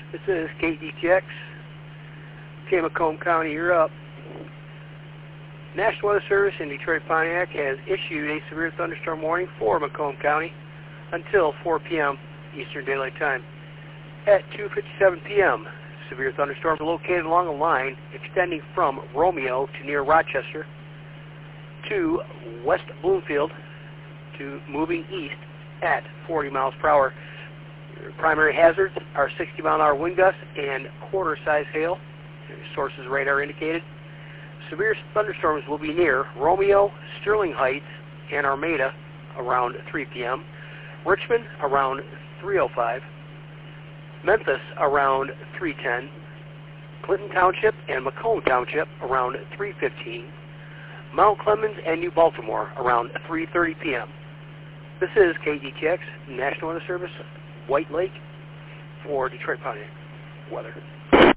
This is KDTX, Macomb County, you're up. National Weather Service in Detroit Pontiac has issued a severe thunderstorm warning for Macomb County until 4 p.m. Eastern Daylight Time. At 2:57 p.m., severe thunderstorms located along a line extending from Romeo to near Rochester to West Bloomfield to moving east at 40 miles per hour. Primary hazards are 60-mile-an-hour wind gusts and quarter-size hail. Sources radar indicated. Severe thunderstorms will be near Romeo, Sterling Heights, and Armada around 3 p.m., Richmond around 3:05, Memphis around 3:10, Clinton Township and Macomb Township around 3:15, Mount Clemens and New Baltimore around 3:30 p.m. This is KDTX, National Weather Service, White Lake, for Detroit Pontiac weather.